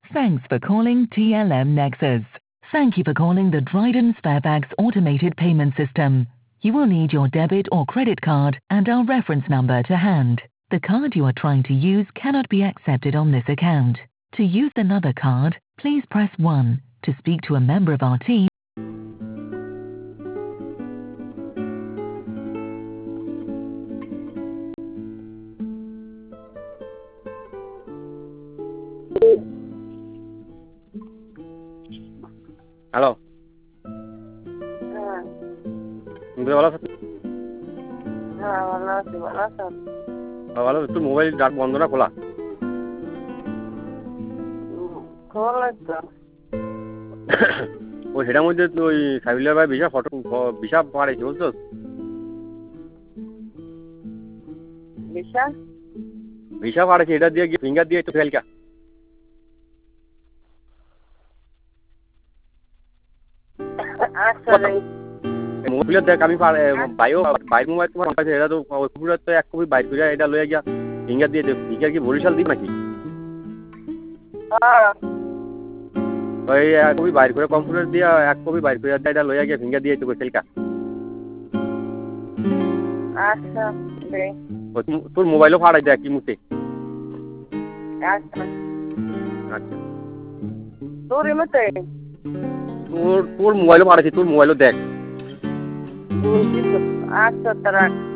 Thanks for calling TLM Nexus. Thank you for calling the Dryden Fairfax automated payment system. You will need your debit or credit card and our reference number to hand. The card you are trying to use cannot be accepted on this account. To use another card, please press 1. To speak to a member of our team, hello, হ্যাঁ, তুমি ভালো আছো? হ্যাঁ, ভালো আছি, ভালো আছো? ভালো আছো? তোর মোবাইল ডাক বন্ধ না খোলা? খোলাই তো। ওই সেটার মধ্যে ওই সাইবুলের ভাই ভিসা পাড়াইছে বুঝছো? বিশা? ভিসা পাড়াইছে, এটা দিয়ে গিয়ে ফিঙ্গার দিয়ে একটু ফেলকা। আচ্ছা রে। মোবাইলের দেখ আমি বাইর মোবাইল তোমার পাইছে, এটা তো কম্পিউটার তো এক কপি বাইর করে এটা লইয়া গিয়া ফিঙ্গার দিয়ে ফিঙ্গার কি বরিশাল দিই নাকি? হ্যাঁ, ওই এক কপি বাইর করে কম্পিউটার দিয়ে এক কপি বাইর করে এটা লইয়া গিয়া ফিঙ্গার দিয়ে একটু ফেলকা। আচ্ছা রে। তোর মোবাইলও ফাড়াই দেয় কি মুহূর্তে। আচ্ছা। আচ্ছা, তোর এমতে? তোর মোবাইলও ফাড়াইছে, তোর মোবাইলও দেখ। আচ্ছা, তারা